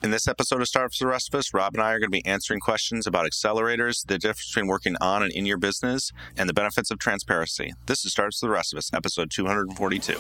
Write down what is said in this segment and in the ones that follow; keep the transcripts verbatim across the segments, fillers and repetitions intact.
In this episode of Startups for the Rest of Us, Rob and I are going to be answering questions about accelerators, the difference between working on and in your business, and the benefits of transparency. This is Startups for the Rest of Us, episode two forty-two.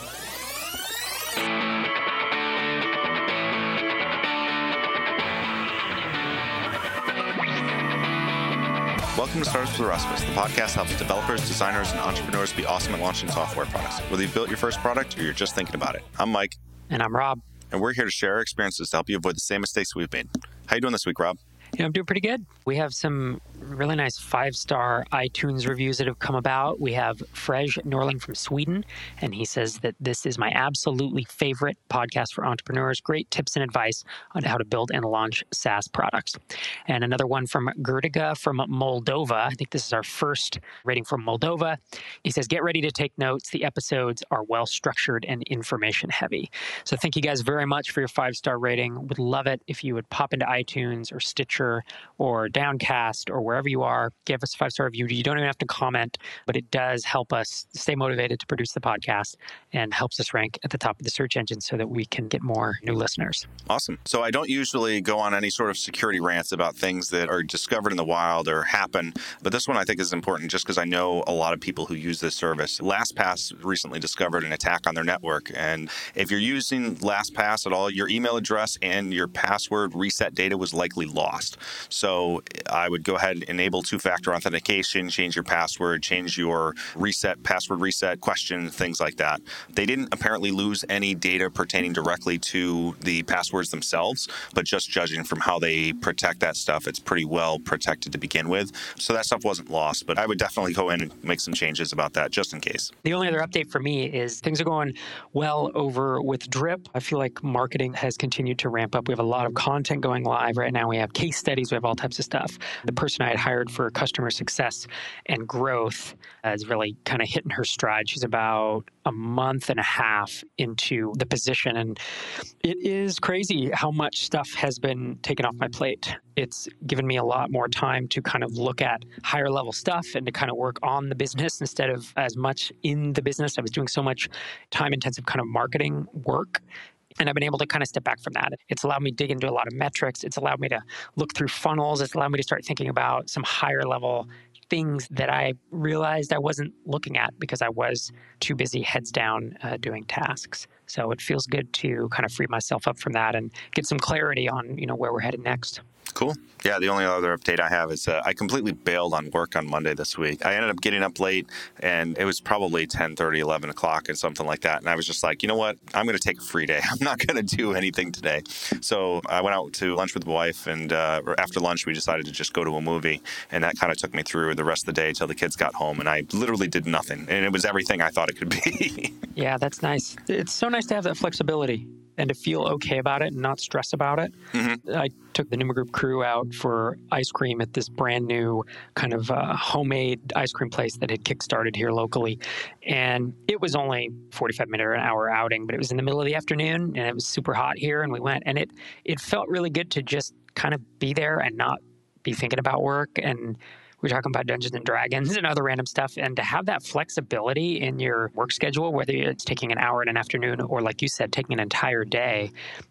Welcome to Startups for the Rest of Us. The podcast helps developers, designers, and entrepreneurs be awesome at launching software products. Whether you've built your first product or you're just thinking about it. I'm Mike. And I'm Rob. And we're here to share our experiences to help you avoid the same mistakes we've made. How you doing this week, Rob? Yeah, I'm doing pretty good. We have some really nice five-star iTunes reviews that have come about. We have Frej Norling from Sweden, and he says that this is my absolutely favorite podcast for entrepreneurs. Great tips and advice on how to build and launch SaaS products. And another one from Gerdiga from Moldova. I think this is our first rating from Moldova. He says, get ready to take notes. The episodes are well-structured and information-heavy. So thank you guys very much for your five-star rating. Would love it if you would pop into iTunes or Stitcher or Downcast or wherever you are, give us a five-star review. You don't even have to comment, but it does help us stay motivated to produce the podcast and helps us rank at the top of the search engine so that we can get more new listeners. Awesome. So I don't usually go on any sort of security rants about things that are discovered in the wild or happen, but this one I think is important just because I know a lot of people who use this service. LastPass recently discovered an attack on their network, and if you're using LastPass at all, your email address and your password reset data was likely lost. So I would go ahead and enable two-factor authentication, change your password, change your reset, password reset question, things like that. They didn't apparently lose any data pertaining directly to the passwords themselves, but just judging from how they protect that stuff, it's pretty well protected to begin with. So that stuff wasn't lost, but I would definitely go in and make some changes about that just in case. The only other update for me is things are going well over with Drip. I feel like marketing has continued to ramp up. We have a lot of content going live right now. We have case studies, we have all types of stuff. The person I had hired for customer success and growth is really kind of hitting her stride. She's about a month and a half into the position, and it is crazy how much stuff has been taken off my plate. It's given me a lot more time to kind of look at higher level stuff and to kind of work on the business instead of as much in the business. I was doing so much time intensive kind of marketing work. And I've been able to kind of step back from that. It's allowed me to dig into a lot of metrics. It's allowed me to look through funnels. It's allowed me to start thinking about some higher level things that I realized I wasn't looking at because I was too busy heads down uh, doing tasks. So it feels good to kind of free myself up from that and get some clarity on, you know, where we're headed next. Cool. Yeah, the only other update I have is uh, I completely bailed on work on Monday this week. I ended up getting up late, and it was probably ten thirty, eleven o'clock and something like that. And I was just like, you know what? I'm going to take a free day. I'm not going to do anything today. So I went out to lunch with my wife, and uh, after lunch, we decided to just go to a movie. And that kind of took me through the rest of the day till the kids got home. And I literally did nothing. And it was everything I thought it could be. Yeah, that's nice. It's so nice to have that flexibility and to feel okay about it and not stress about it. Mm-hmm. I took the Numa Group crew out for ice cream at this brand new kind of uh, homemade ice cream place that had kickstarted here locally. And it was only forty-five minute or an hour outing, but it was in the middle of the afternoon and it was super hot here. And we went, and it, it felt really good to just kind of be there and not be thinking about work. And we're talking about Dungeons and Dragons and other random stuff. And to have that flexibility in your work schedule, whether it's taking an hour in an afternoon or, like you said, taking an entire day,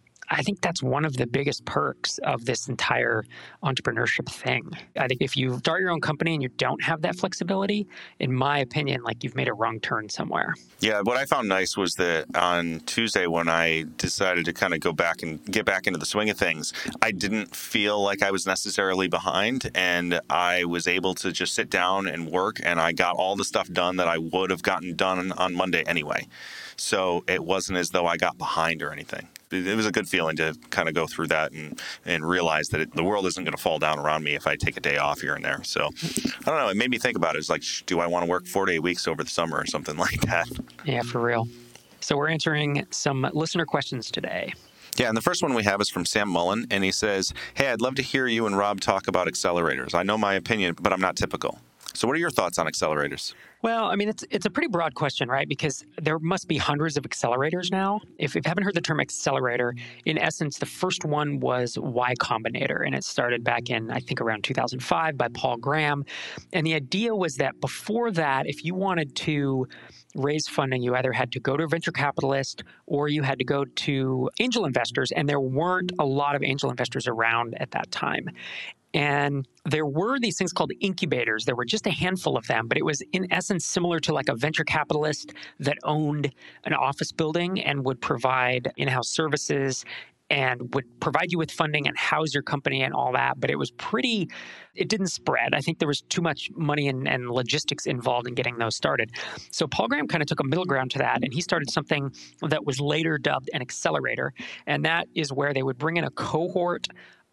I think that's one of the biggest perks of this entire entrepreneurship thing. I think if you start your own company and you don't have that flexibility, in my opinion, like you've made a wrong turn somewhere. Yeah, what I found nice was that on Tuesday when I decided to kind of go back and get back into the swing of things, I didn't feel like I was necessarily behind, and I was able to just sit down and work, and I got all the stuff done that I would have gotten done on Monday anyway. So it wasn't as though I got behind or anything. It was a good feeling to kind of go through that and, and realize that it, the world isn't going to fall down around me if I take a day off here and there. So I don't know. It made me think about it. It's like, do I want to work four day weeks over the summer or something like that? Yeah, for real. So we're answering some listener questions today. Yeah, and the first one we have is from Sam Mullen, and he says, hey, I'd love to hear you and Rob talk about accelerators. I know my opinion, but I'm not typical. So what are your thoughts on accelerators? Well, I mean, it's it's a pretty broad question, right? Because there must be hundreds of accelerators now. If you haven't heard the term accelerator, in essence, the first one was Y Combinator, and it started back in, I think, around two thousand five by Paul Graham. And the idea was that before that, if you wanted to raise funding, you either had to go to a venture capitalist or you had to go to angel investors, and there weren't a lot of angel investors around at that time. And there were these things called incubators. There were just a handful of them, but it was in essence similar to like a venture capitalist that owned an office building and would provide in-house services and would provide you with funding and house your company and all that. But it was pretty, it didn't spread. I think there was too much money and, and logistics involved in getting those started. So Paul Graham kind of took a middle ground to that, and he started something that was later dubbed an accelerator. And that is where they would bring in a cohort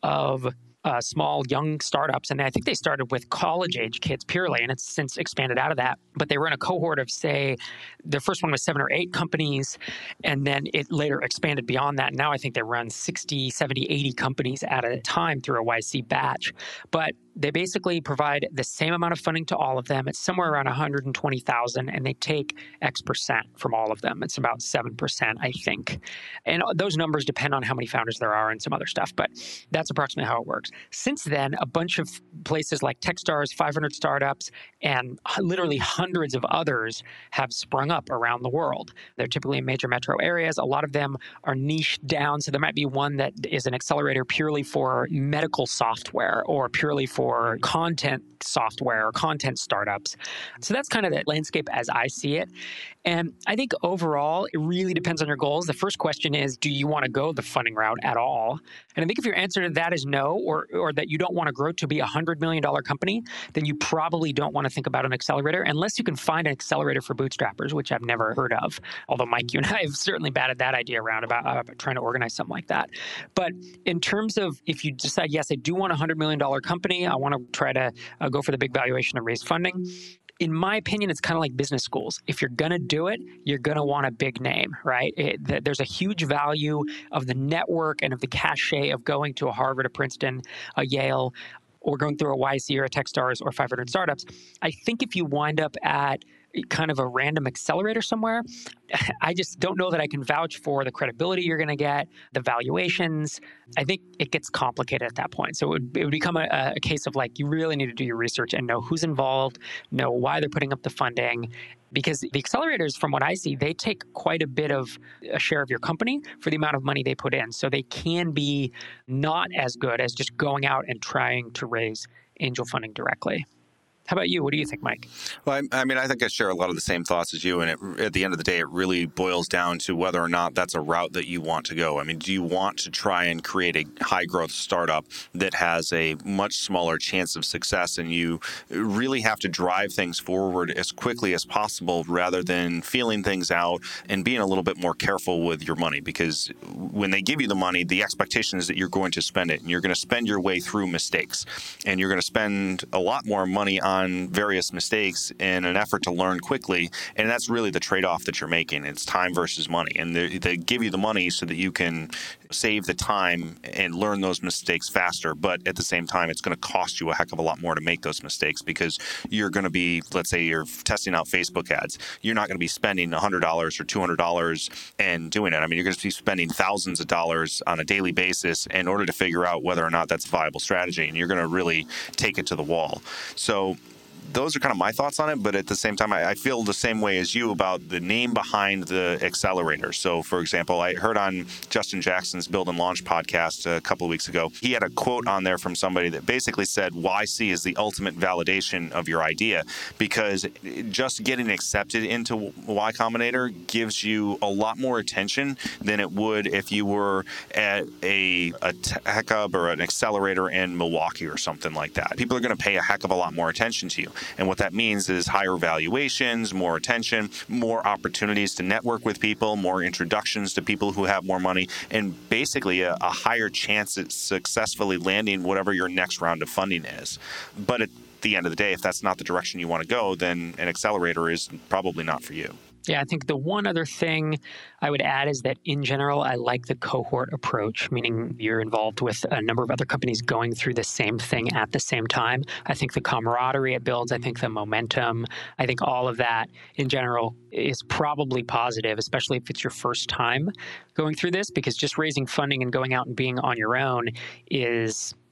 of Uh, small, young startups. And I think they started with college-age kids purely, and it's since expanded out of that. But they were in a cohort of, say, the first one was seven or eight companies, and then it later expanded beyond that. Now I think they run sixty, seventy, eighty companies at a time through a Y C batch. But they basically provide the same amount of funding to all of them. It's somewhere around one hundred twenty thousand, and they take X percent from all of them. It's about seven percent, I think. And those numbers depend on how many founders there are and some other stuff, but that's approximately how it works. Since then, a bunch of places like Techstars, five hundred Startups, and literally hundreds of others have sprung up around the world. They're typically in major metro areas. A lot of them are niched down, so there might be one that is an accelerator purely for medical software or purely for content software or content startups. So that's kind of the landscape as I see it. And I think overall, it really depends on your goals. The first question is, do you want to go the funding route at all? And I think if your answer to that is no, or or that you don't want to grow to be a one hundred million dollars company, then you probably don't want to think about an accelerator unless you can find an accelerator for bootstrappers, which I've never heard of. Although, Mike, you and I have certainly batted that idea around about uh, trying to organize something like that. But in terms of if you decide, yes, I do want a one hundred million dollars company, I want to try to uh, go for the big valuation and raise funding, in my opinion, it's kind of like business schools. If you're going to do it, you're going to want a big name, right? It, th- there's a huge value of the network and of the cachet of going to a Harvard, a Princeton, a Yale, or going through a Y C or a Techstars or five hundred Startups. I think if you wind up at kind of a random accelerator somewhere, I just don't know that I can vouch for the credibility you're going to get, the valuations. I think it gets complicated at that point. So it would, it would become a, a case of like, you really need to do your research and know who's involved, know why they're putting up the funding. Because the accelerators, from what I see, they take quite a bit of a share of your company for the amount of money they put in. So they can be not as good as just going out and trying to raise angel funding directly. How about you? What do you think, Mike? Well, I, I mean, I think I share a lot of the same thoughts as you. And it, at the end of the day, it really boils down to whether or not that's a route that you want to go. I mean, do you want to try and create a high growth startup that has a much smaller chance of success, and you really have to drive things forward as quickly as possible rather than feeling things out and being a little bit more careful with your money? Because when they give you the money, the expectation is that you're going to spend it, and you're going to spend your way through mistakes, and you're going to spend a lot more money on on various mistakes in an effort to learn quickly. And that's really the trade-off that you're making. It's time versus money. And they, they give you the money so that you can save the time and learn those mistakes faster. But at the same time, it's going to cost you a heck of a lot more to make those mistakes, because you're going to be, let's say you're testing out Facebook ads. You're not going to be spending one hundred dollars or two hundred dollars and doing it. I mean, you're going to be spending thousands of dollars on a daily basis in order to figure out whether or not that's a viable strategy. And you're going to really take it to the wall. So those are kind of my thoughts on it, but at the same time, I, I feel the same way as you about the name behind the accelerator. So, for example, I heard on Justin Jackson's Build and Launch podcast a couple of weeks ago, he had a quote on there from somebody that basically said Y C is the ultimate validation of your idea, because just getting accepted into Y Combinator gives you a lot more attention than it would if you were at a, a tech hub or an accelerator in Milwaukee or something like that. People are going to pay a heck of a lot more attention to you. And what that means is higher valuations, more attention, more opportunities to network with people, more introductions to people who have more money, and basically a, a higher chance at successfully landing whatever your next round of funding is. But at the end of the day, if that's not the direction you want to go, then an accelerator is probably not for you. Yeah, I think the one other thing I would add is that in general, I like the cohort approach, meaning you're involved with a number of other companies going through the same thing at the same time. I think the camaraderie it builds, I think the momentum, I think all of that in general is probably positive, especially if it's your first time going through this, because just raising funding and going out and being on your own is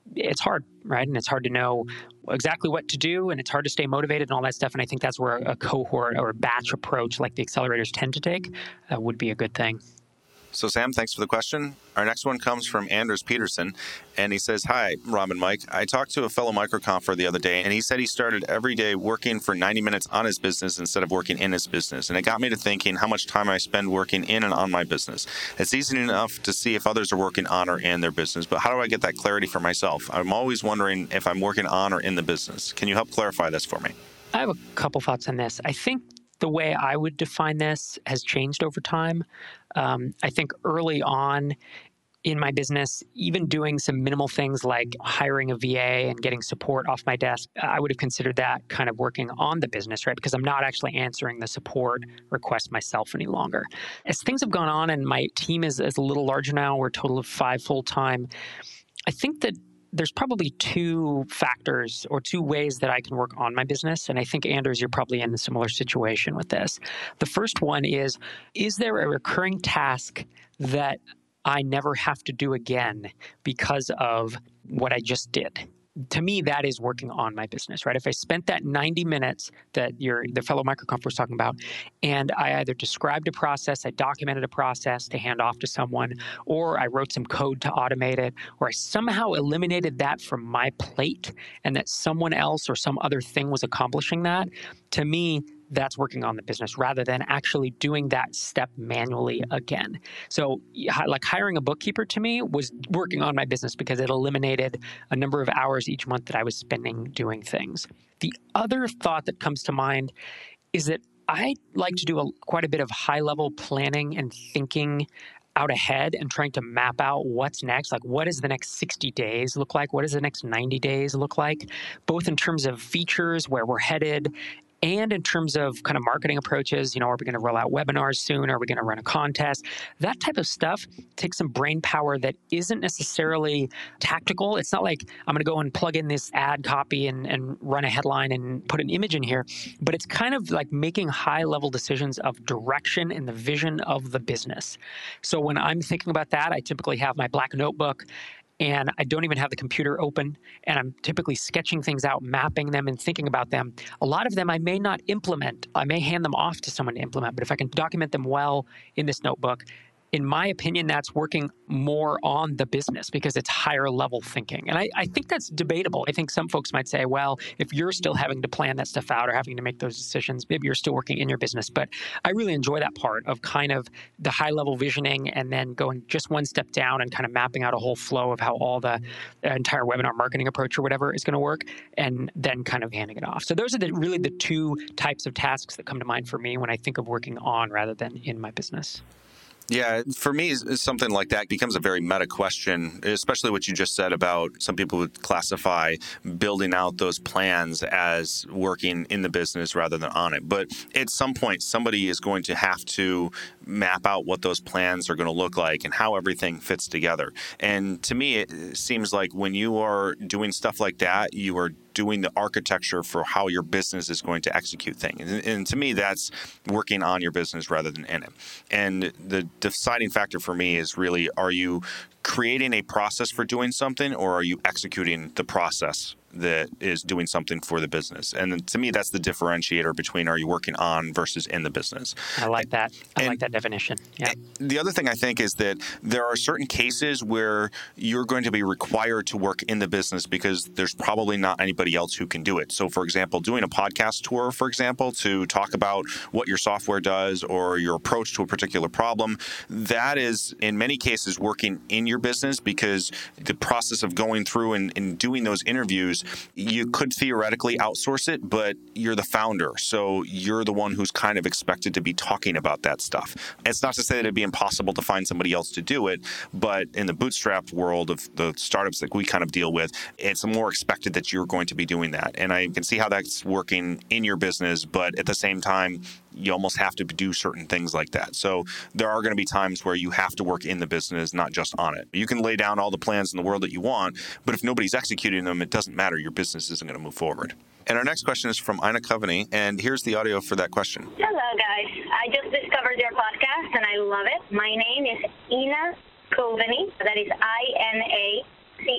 it's hard, right? And it's hard to know exactly what to do, and it's hard to stay motivated and all that stuff. And I think that's where a cohort or a batch approach like the accelerators tend to take uh, would be a good thing. So, Sam, thanks for the question. Our next one comes from Anders Peterson, and he says, "Hi, Rob and Mike. I talked to a fellow microconfer the other day, and he said he started every day working for ninety minutes on his business instead of working in his business. And it got me to thinking how much time I spend working in and on my business. It's easy enough to see if others are working on or in their business, but how do I get that clarity for myself? I'm always wondering if I'm working on or in the business. Can you help clarify this for me?" I have a couple thoughts on this. I think the way I would define this has changed over time. Um, I think early on in my business, even doing some minimal things like hiring a V A and getting support off my desk, I would have considered that kind of working on the business, right? Because I'm not actually answering the support request myself any longer. As things have gone on and my team is, is a little larger now, we're a total of five full-time, I think that there's probably two factors or two ways that I can work on my business. And I think, Anders, you're probably in a similar situation with this. The first one is, is there a recurring task that I never have to do again because of what I just did? To me, that is working on my business, right? If I spent that ninety minutes that your the fellow microconfer was talking about, and I either described a process, I documented a process to hand off to someone, or I wrote some code to automate it, or I somehow eliminated that from my plate and that someone else or some other thing was accomplishing that, to me, that's working on the business rather than actually doing that step manually again. So like hiring a bookkeeper to me was working on my business because it eliminated a number of hours each month that I was spending doing things. The other thought that comes to mind is that I like to do a, quite a bit of high-level planning and thinking out ahead and trying to map out what's next. Like, what does the next sixty days look like? What does the next ninety days look like? Both in terms of features, where we're headed, and in terms of kind of marketing approaches. You know, are we going to roll out webinars soon? Are we going to run a contest? That type of stuff takes some brain power that isn't necessarily tactical. It's not like I'm going to go and plug in this ad copy and, and run a headline and put an image in here, but it's kind of like making high-level decisions of direction and the vision of the business. So when I'm thinking about that, I typically have my black notebook, and I don't even have the computer open, and I'm typically sketching things out, mapping them, and thinking about them. A lot of them I may not implement. I may hand them off to someone to implement, but if I can document them well in this notebook, in my opinion, that's working more on the business because it's higher level thinking. And I, I think that's debatable. I think some folks might say, well, if you're still having to plan that stuff out or having to make those decisions, maybe you're still working in your business. But I really enjoy that part of kind of the high level visioning and then going just one step down and kind of mapping out a whole flow of how all the entire webinar marketing approach or whatever is going to work, and then kind of handing it off. So those are the, really the two types of tasks that come to mind for me when I think of working on rather than in my business. Yeah, for me, something like that becomes a very meta question, especially what you just said about some people would classify building out those plans as working in the business rather than on it. But at some point, somebody is going to have to map out what those plans are going to look like and how everything fits together. And to me, it seems like when you are doing stuff like that, you are doing the architecture for how your business is going to execute things. And, and to me, that's working on your business rather than in it. And the deciding factor for me is really, are you creating a process for doing something, or are you executing the process that is doing something for the business? And to me, that's the differentiator between are you working on versus in the business. I like that. I and, like that definition. Yeah. The other thing I think is that there are certain cases where you're going to be required to work in the business because there's probably not anybody else who can do it. So, for example, doing a podcast tour, for example, to talk about what your software does or your approach to a particular problem, that is in many cases working in your business, because the process of going through and, and doing those interviews, you could theoretically outsource it, but you're the founder. So you're the one who's kind of expected to be talking about that stuff. It's not to say that it'd be impossible to find somebody else to do it, but in the bootstrapped world of the startups that we kind of deal with, it's more expected that you're going to be doing that. And I can see how that's working in your business, but at the same time, you almost have to do certain things like that. So there are going to be times where you have to work in the business, not just on it. You can lay down all the plans in the world that you want, but if nobody's executing them, it doesn't matter. Your business isn't going to move forward. And our next question is from Ina Coveney, and here's the audio for that question. Hello, guys. I just discovered your podcast, and I love it. My name is Ina Coveney. That is I N A C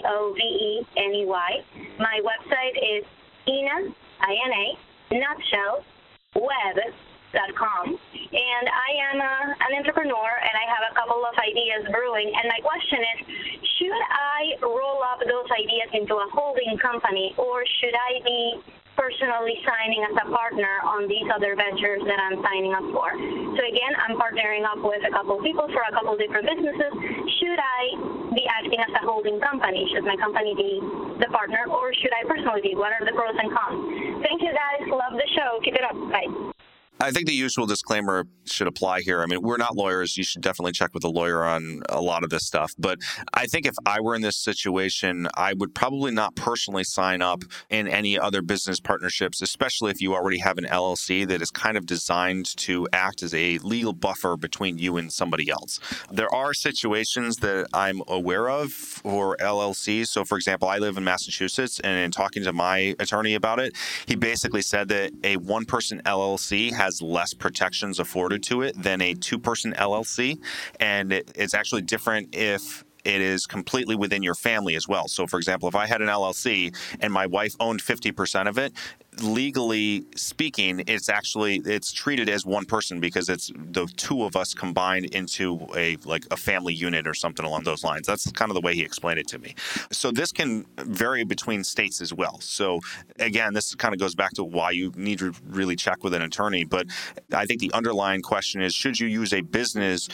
O V E N E Y. My website is Ina, I N A, nutshell, web dot com. And I am a, an entrepreneur, and I have a couple of ideas brewing. And my question is, should I roll up those ideas into a holding company, or should I be personally signing as a partner on these other ventures that I'm signing up for? So again, I'm partnering up with a couple of people for a couple of different businesses. Should I be acting as a holding company? Should my company be the partner, or should I personally be? What are the pros and cons? Thank you, guys. Love the show. Keep it up. Bye. I think the usual disclaimer should apply here. I mean, we're not lawyers. You should definitely check with a lawyer on a lot of this stuff. But I think if I were in this situation, I would probably not personally sign up in any other business partnerships, especially if you already have an L L C that is kind of designed to act as a legal buffer between you and somebody else. There are situations that I'm aware of for L L Cs. So, for example, I live in Massachusetts, and in talking to my attorney about it, he basically said that a one-person L L C has has less protections afforded to it than a two-person L L C, and it, it's actually different if it is completely within your family as well. So, for example, if I had an L L C and my wife owned fifty percent of it, legally speaking, it's actually it's treated as one person because it's the two of us combined into a like a family unit or something along those lines. That's kind of the way he explained it to me. So this can vary between states as well. So again, this kind of goes back to why you need to really check with an attorney. But I think the underlying question is, should you use a business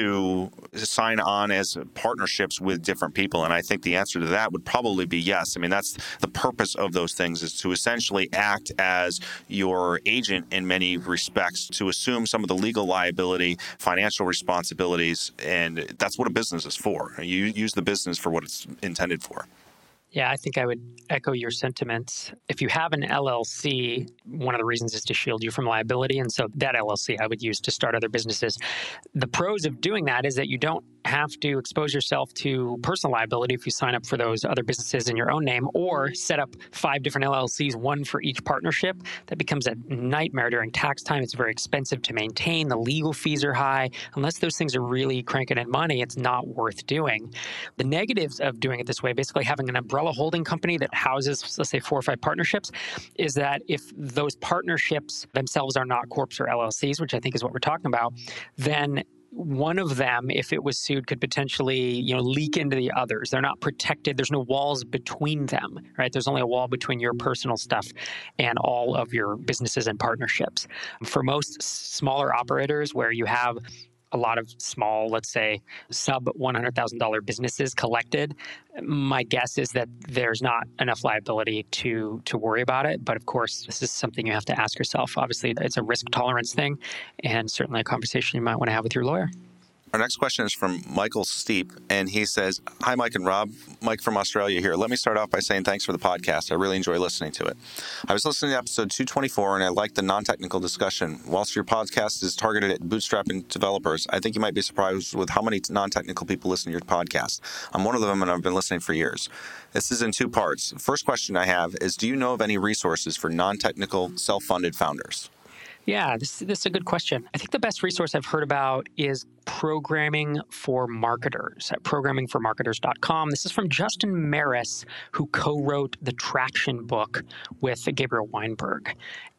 to sign on as partnerships with different people? And I think the answer to that would probably be yes. I mean, that's the purpose of those things, is to essentially act act as your agent in many respects, to assume some of the legal liability, financial responsibilities, and that's what a business is for. You use the business for what it's intended for. Yeah, I think I would echo your sentiments. If you have an L L C, one of the reasons is to shield you from liability. And so that L L C I would use to start other businesses. The pros of doing that is that you don't have to expose yourself to personal liability if you sign up for those other businesses in your own name, or set up five different L L Cs, one for each partnership. That becomes a nightmare during tax time. It's very expensive to maintain. The legal fees are high. Unless those things are really cranking in money, it's not worth doing. The negatives of doing it this way, basically having an umbrella holding company that houses, let's say, four or five partnerships, is that if those partnerships themselves are not corps or L L Cs, which I think is what we're talking about, then one of them, if it was sued, could potentially, you know, leak into the others. They're not protected. There's no walls between them, right? There's only a wall between your personal stuff and all of your businesses and partnerships. For most smaller operators where you have a lot of small, let's say, sub one hundred thousand dollars businesses collected, my guess is that there's not enough liability to to worry about it. But of course, this is something you have to ask yourself. Obviously, it's a risk tolerance thing, and certainly a conversation you might want to have with your lawyer. Our next question is from Michael Steep, and he says, "Hi, Mike and Rob. Mike from Australia here. Let me start off by saying thanks for the podcast. I really enjoy listening to it. I was listening to episode two twenty-four, and I liked the non-technical discussion. Whilst your podcast is targeted at bootstrapping developers, I think you might be surprised with how many non-technical people listen to your podcast. I'm one of them, and I've been listening for years. This is in two parts. First question I have is, do you know of any resources for non-technical, self-funded founders?" Yeah, this, this is a good question. I think the best resource I've heard about is Programming for Marketers at programming for marketers dot com. This is from Justin Maris, who co-wrote the Traction book with Gabriel Weinberg.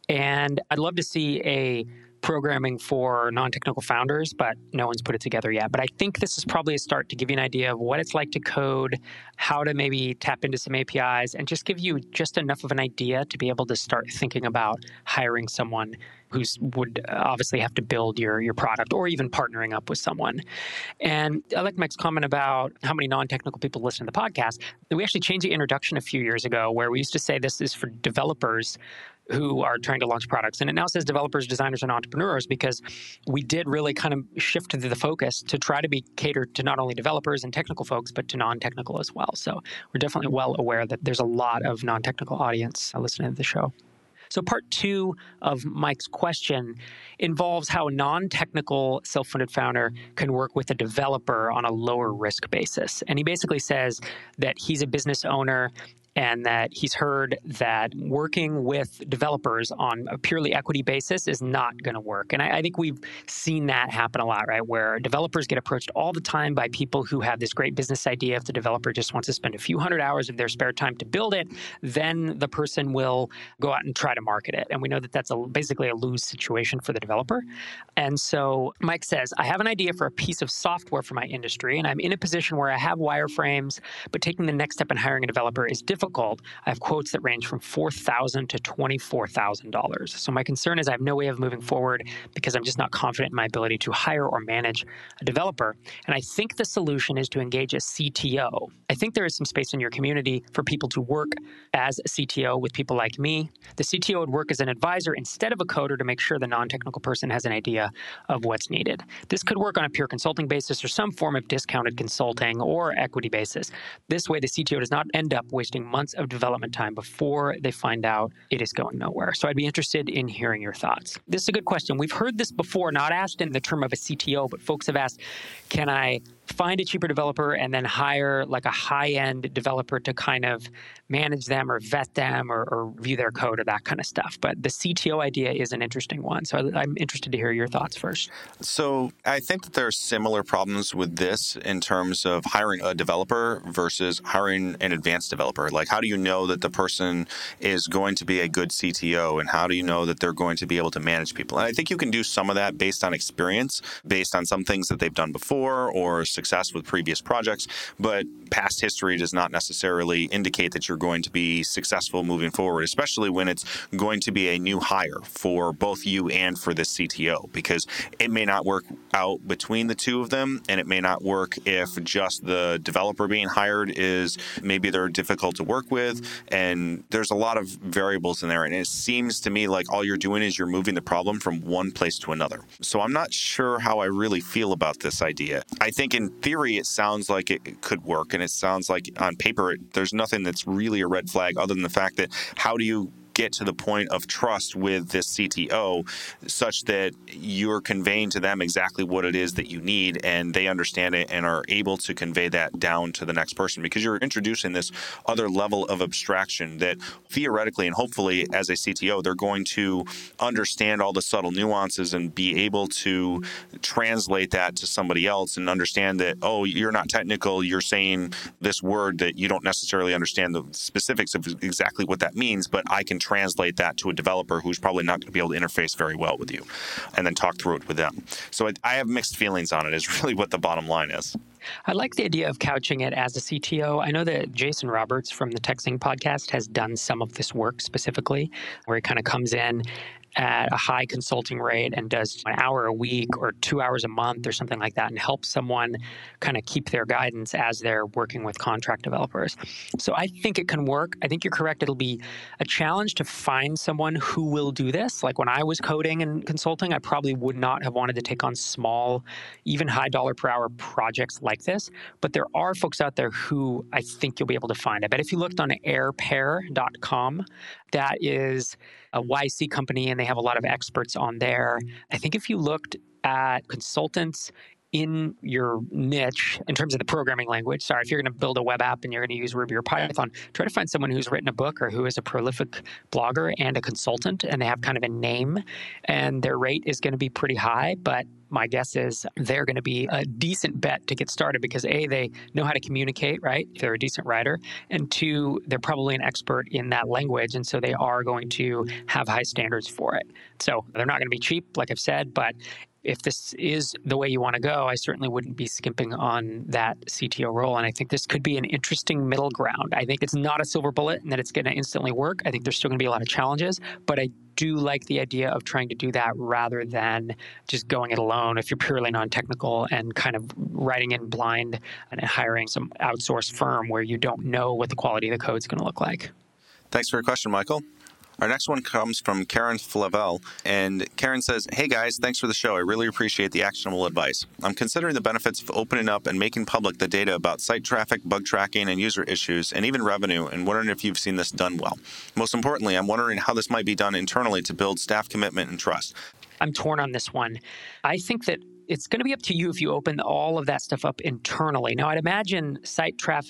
And I'd love to see a programming for non-technical founders, but no one's put it together yet. But I think this is probably a start to give you an idea of what it's like to code, how to maybe tap into some A P Is, and just give you just enough of an idea to be able to start thinking about hiring someone who would obviously have to build your, your product, or even partnering up with someone. And I like Mike's comment about how many non-technical people listen to the podcast. We actually changed the introduction a few years ago, where we used to say this is for developers who are trying to launch products. And it now says developers, designers, and entrepreneurs, because we did really kind of shift the focus to try to be catered to not only developers and technical folks, but to non-technical as well. So we're definitely well aware that there's a lot of non-technical audience listening to the show. So part two of Mike's question involves how a non-technical self-funded founder can work with a developer on a lower risk basis. And he basically says that he's a business owner and that he's heard that working with developers on a purely equity basis is not going to work. And I, I think we've seen that happen a lot, right? Where developers get approached all the time by people who have this great business idea. If the developer just wants to spend a few hundred hours of their spare time to build it, then the person will go out and try to market it. And we know that that's a, basically a lose situation for the developer. And so Mike says, I have an idea for a piece of software for my industry, and I'm in a position where I have wireframes, but taking the next step in hiring a developer is difficult. I have quotes that range from four thousand dollars to twenty-four thousand dollars. So my concern is I have no way of moving forward because I'm just not confident in my ability to hire or manage a developer. And I think the solution is to engage a C T O. I think there is some space in your community for people to work as a C T O with people like me. The C T O would work as an advisor instead of a coder to make sure the non-technical person has an idea of what's needed. This could work on a pure consulting basis or some form of discounted consulting or equity basis. This way, the C T O does not end up wasting months of development time before they find out it is going nowhere. So I'd be interested in hearing your thoughts. This is a good question. We've heard this before, not asked in the term of a C T O, but folks have asked, can I find a cheaper developer and then hire like a high-end developer to kind of manage them or vet them or, or review their code or that kind of stuff. But the C T O idea is an interesting one. So I, I'm interested to hear your thoughts first. So I think that there are similar problems with this in terms of hiring a developer versus hiring an advanced developer. Like, how do you know that the person is going to be a good C T O, and how do you know that they're going to be able to manage people? And I think you can do some of that based on experience, based on some things that they've done before or success with previous projects, but past history does not necessarily indicate that you're going to be successful moving forward, especially when it's going to be a new hire for both you and for the C T O, because it may not work out between the two of them, and it may not work if just the developer being hired is maybe they're difficult to work with, and there's a lot of variables in there, and it seems to me like all you're doing is you're moving the problem from one place to another. So I'm not sure how I really feel about this idea. I think in theory it sounds like it could work, and it sounds like on paper it, there's nothing that's really a red flag other than the fact that how do you get to the point of trust with this C T O such that you're conveying to them exactly what it is that you need and they understand it and are able to convey that down to the next person, because you're introducing this other level of abstraction that theoretically and hopefully as a C T O they're going to understand all the subtle nuances and be able to translate that to somebody else and understand that, oh, you're not technical, you're saying this word that you don't necessarily understand the specifics of exactly what that means, but I can translate that to a developer who's probably not going to be able to interface very well with you and then talk through it with them. So it, I have mixed feelings on it is really what the bottom line is. I like the idea of couching it as a C T O. I know that Jason Roberts from the TechZing podcast has done some of this work specifically, where he kind of comes in at a high consulting rate and does an hour a week or two hours a month or something like that and helps someone kind of keep their guidance as they're working with contract developers. So I think it can work. I think you're correct. It'll be a challenge to find someone who will do this. Like when I was coding and consulting, I probably would not have wanted to take on small, even high dollar per hour projects like this. But there are folks out there who I think you'll be able to find. I bet if you looked on airpair dot com, that is a Y C company, and they have a lot of experts on there. I think if you looked at consultants in your niche, in terms of the programming language, sorry, if you're going to build a web app and you're going to use Ruby or Python, try to find someone who's written a book or who is a prolific blogger and a consultant, and they have kind of a name, and their rate is going to be pretty high, but my guess is they're going to be a decent bet to get started because A, they know how to communicate, right? If they're a decent writer. And two, they're probably an expert in that language. And so they are going to have high standards for it. So they're not going to be cheap, like I've said, but if this is the way you want to go, I certainly wouldn't be skimping on that C T O role. And I think this could be an interesting middle ground. I think it's not a silver bullet and that it's going to instantly work. I think there's still going to be a lot of challenges, but I do like the idea of trying to do that rather than just going it alone if you're purely non-technical and kind of writing in blind and hiring some outsourced firm where you don't know what the quality of the code is going to look like. Thanks for your question, Michael. Our next one comes from Karen Flavel, and Karen says, hey guys, thanks for the show. I really appreciate the actionable advice. I'm considering the benefits of opening up and making public the data about site traffic, bug tracking, and user issues, and even revenue, and wondering if you've seen this done well. Most importantly, I'm wondering how this might be done internally to build staff commitment and trust. I'm torn on this one. I think that it's going to be up to you if you open all of that stuff up internally. Now, I'd imagine site traffic,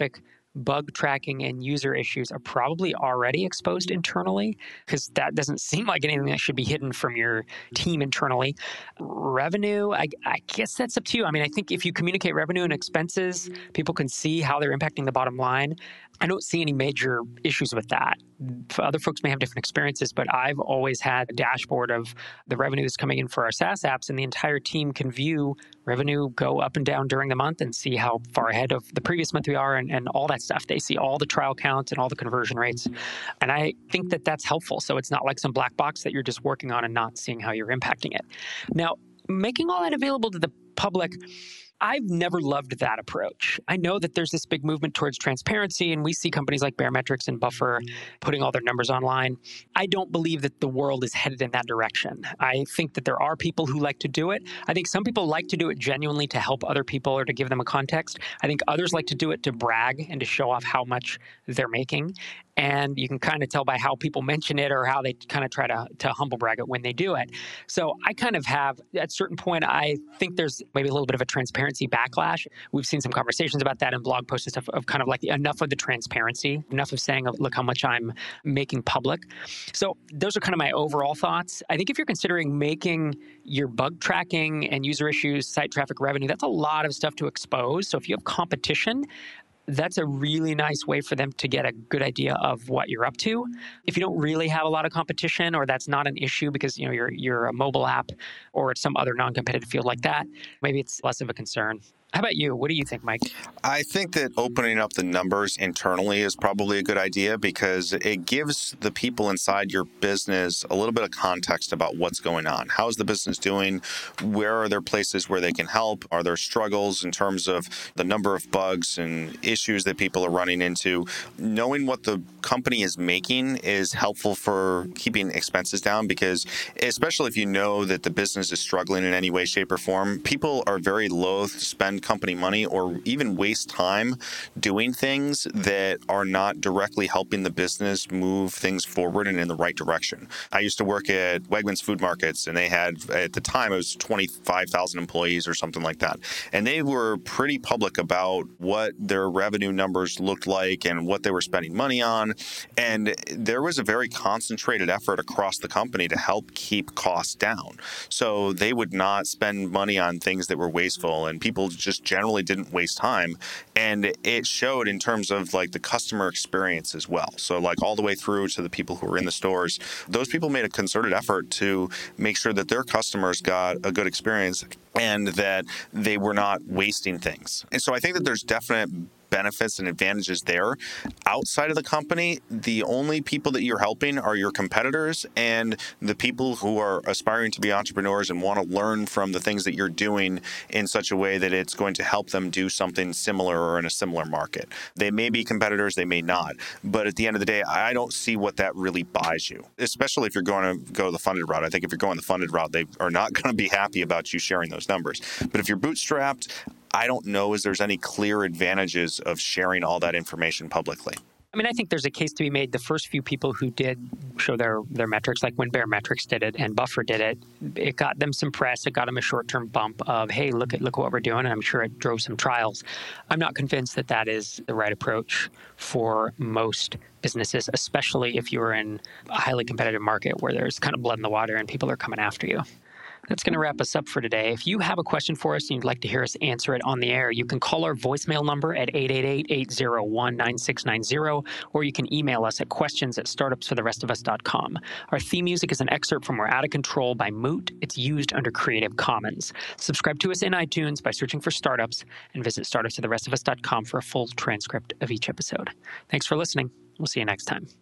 bug tracking and user issues are probably already exposed internally, because that doesn't seem like anything that should be hidden from your team internally. Revenue, I, I guess that's up to you. I mean, I think if you communicate revenue and expenses, people can see how they're impacting the bottom line. I don't see any major issues with that. Other folks may have different experiences, but I've always had a dashboard of the revenue that's coming in for our SaaS apps, and the entire team can view revenue go up and down during the month and see how far ahead of the previous month we are, and, and all that stuff. They see all the trial counts and all the conversion rates. And I think that that's helpful. So it's not like some black box that you're just working on and not seeing how you're impacting it. Now, making all that available to the public, I've never loved that approach. I know that there's this big movement towards transparency, and we see companies like Baremetrics and Buffer putting all their numbers online. I don't believe that the world is headed in that direction. I think that there are people who like to do it. I think some people like to do it genuinely to help other people or to give them a context. I think others like to do it to brag and to show off how much they're making. And you can kind of tell by how people mention it or how they kind of try to, to humble brag it when they do it. So I kind of have, at a certain point, I think there's maybe a little bit of a transparency backlash. We've seen some conversations about that in blog posts and stuff of kind of like enough of the transparency, enough of saying, look how much I'm making public. So those are kind of my overall thoughts. I think if you're considering making your bug tracking and user issues, site traffic revenue, that's a lot of stuff to expose. So if you have competition, that's a really nice way for them to get a good idea of what you're up to. If you don't really have a lot of competition, or that's not an issue because you know you're you're a mobile app or it's some other non-competitive field like that, maybe it's less of a concern. How about you? What do you think, Mike? I think that opening up the numbers internally is probably a good idea because it gives the people inside your business a little bit of context about what's going on. How's the business doing? Where are there places where they can help? Are there struggles in terms of the number of bugs and issues that people are running into? Knowing what the company is making is helpful for keeping expenses down because, especially if you know that the business is struggling in any way, shape, or form, people are very loath to spend company money or even waste time doing things that are not directly helping the business move things forward and in the right direction. I used to work at Wegmans Food Markets, and they had, at the time, it was twenty-five thousand employees or something like that. And they were pretty public about what their revenue numbers looked like and what they were spending money on. And there was a very concentrated effort across the company to help keep costs down. So they would not spend money on things that were wasteful, and people just just generally didn't waste time. And it showed in terms of like the customer experience as well. So like all the way through to the people who were in the stores, those people made a concerted effort to make sure that their customers got a good experience and that they were not wasting things. And so I think that there's definite benefits and advantages there. Outside of the company, the only people that you're helping are your competitors and the people who are aspiring to be entrepreneurs and want to learn from the things that you're doing in such a way that it's going to help them do something similar or in a similar market. They may be competitors, they may not. But at the end of the day, I don't see what that really buys you, especially if you're going to go the funded route. I think if you're going the funded route, they are not going to be happy about you sharing those numbers. But if you're bootstrapped, I don't know if there's any clear advantages of sharing all that information publicly. I mean, I think there's a case to be made. The first few people who did show their, their metrics, like when Baremetrics did it and Buffer did it, it got them some press. It got them a short-term bump of, hey, look at look what we're doing. And I'm sure it drove some trials. I'm not convinced that that is the right approach for most businesses, especially if you're in a highly competitive market where there's kind of blood in the water and people are coming after you. That's going to wrap us up for today. If you have a question for us and you'd like to hear us answer it on the air, you can call our voicemail number at eight eight eight, eight zero one, nine six nine zero, or you can email us at questions at startups for the rest of us dot com. Our theme music is an excerpt from We're Out of Control by Moot. It's used under Creative Commons. Subscribe to us in iTunes by searching for Startups and visit startups for the rest of us dot com for a full transcript of each episode. Thanks for listening. We'll see you next time.